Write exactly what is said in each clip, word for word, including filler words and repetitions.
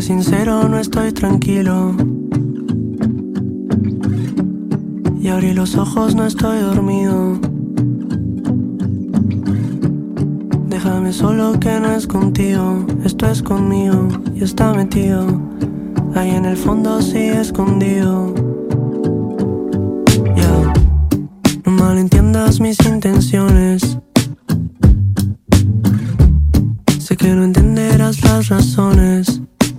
sincero, no estoy tranquilo. Y abrí los ojos, no estoy dormido. Déjame solo que no es contigo, esto es conmigo y está metido ahí en el fondo, sí escondido. Ya, yeah. No malentiendas mis intenciones. Sé que no entenderás las razones.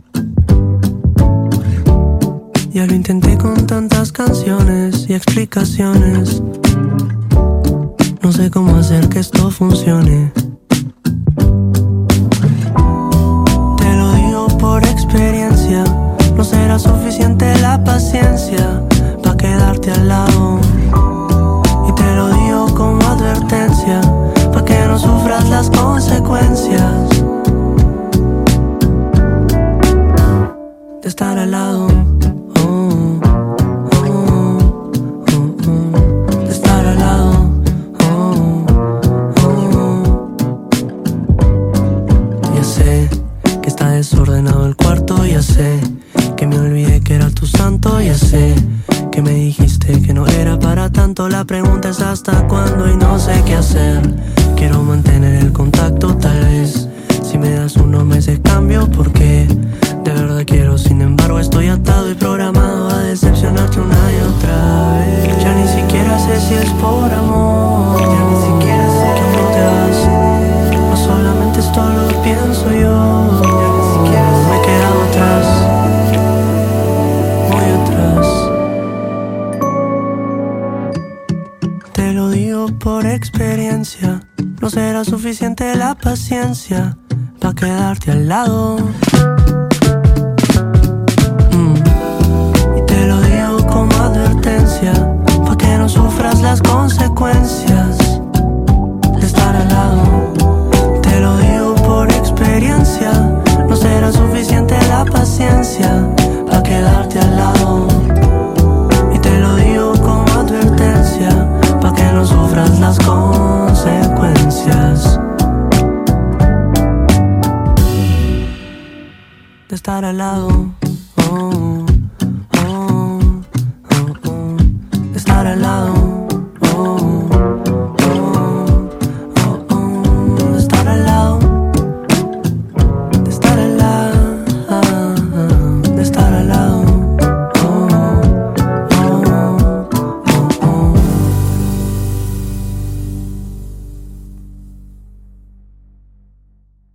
Ya lo intenté con tantas canciones y explicaciones. No sé cómo hacer que esto funcione. Te lo digo por experiencia. No será suficiente la paciencia pa' quedarte al lado. Y te lo digo como advertencia, pa' que no sufras las consecuencias de estar al lado. Desordenado el cuarto, ya sé que me olvidé que era tu santo, ya sé que me dijiste que no era para tanto. La pregunta es hasta cuándo y no sé qué hacer. Quiero mantener el contacto, tal vez si me das unos meses cambio, porque de verdad quiero. Sin embargo estoy atado y programado a decepcionarte una y otra vez. Ya ni siquiera sé si es por amor, ya ni siquiera sé que no te vas. No solamente esto lo pienso yo. Me he quedado atrás, muy atrás. Te lo digo por experiencia. No será suficiente la paciencia pa' quedarte al lado.